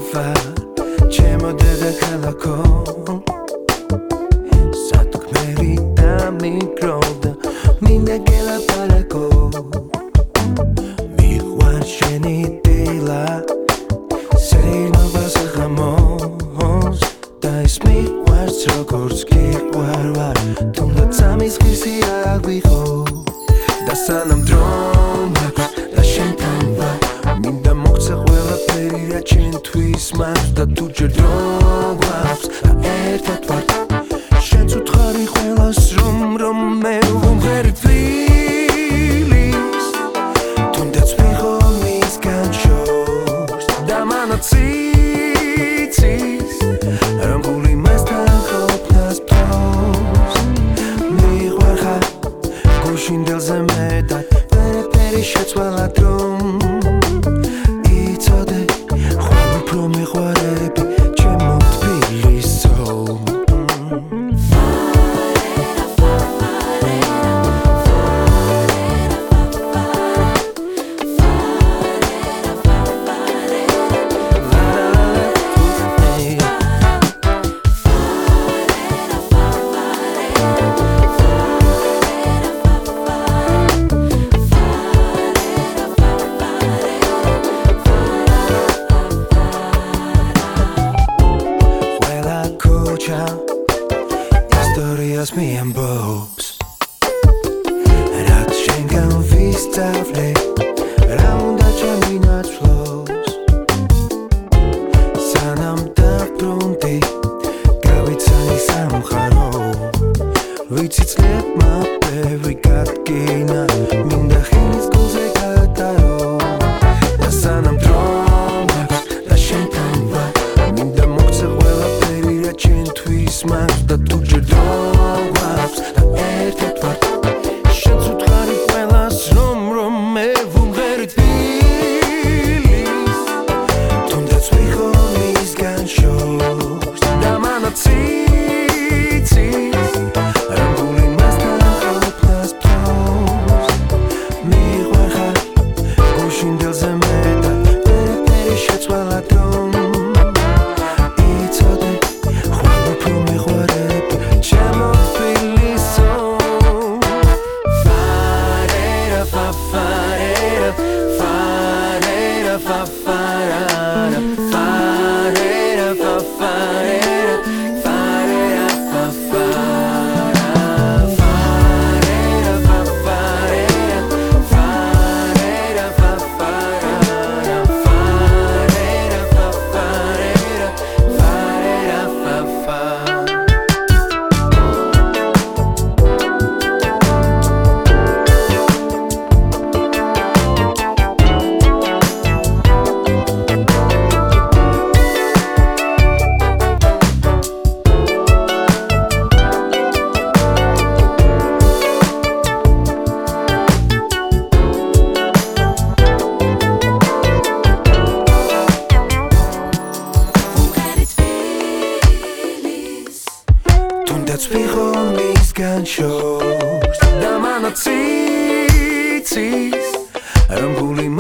ვარ ჩემო დედაქალაქო სათქმელი და მიკროდა მინდა გელაპარაკო მიყვარ შენი დილა სეირნობას ღამოს და ის მიყვარს როგორც გიყვარ ვარ თუნდაც ამის ღირსი აღვიღო და სანამ დრომ აქვს და შენთან ვარ მინდა მოგცა ყველაფერი რა ჩემთვის მაქვს და თუ ჯერ დრო გვაქვს და ერთად ვარ შენც უთხარი ყველას რომ მე ვუმღერი თბილის თუნდაც ვიღო მისგან შორს და მანაც იცის რომ გული მასთან ყოფნას ფთობს მიყვარ ხარ გუშინდელზე მეტად ვერაფერი შეცვალად რომ იცოდე ხვალ უფრო მიყვარები ჩემო თბილისო Ιστορίας μη ამბობს რაც შენგან ვისწავლე რა უნდა ჩამინაცვლოს სანამ დაბრუნდი გავიცანი სამხარო ვიცი წლებმა ბევრი გადგინა მინდა ხილის გულზე გადარო და სანამ დრომ აქვს და შენთან ვარ მინდა მოგცა ყველაფერი რა ჩემთვის მაქვს და თუ ჯერ დრო გვაქვს და ერთად ვარ შენც უთხარი ყველას რომ მე ვუმღერი თბილის თუნდაც ვიღო მისგან შორს და მანაც იცის რომ გული მასთან ყოფნას ფთობს მიყვარ ხარ გუშინდელზე მეტად ვერაფერი შეცვალად რომ იცოდე ხვალ უფრო მიყვარები ჩემო თბილისო Fa-re-ra, fa-fa-re-ra, fa-re-ra, fa-fa-ra-ra, fa-re-ra, fa-fa-re-ra, fa-re-ra, fa-fa-ra, fa-re-ra, fa-fa-re-ra, fa-re-ra, fa-fa-ra-ra, fa-re-ra, fa-fa-re-ra, fa-re-ra, fa-fa-ra თუნდაც ვიღო მისგან შორს და მანაც იცის რომ გული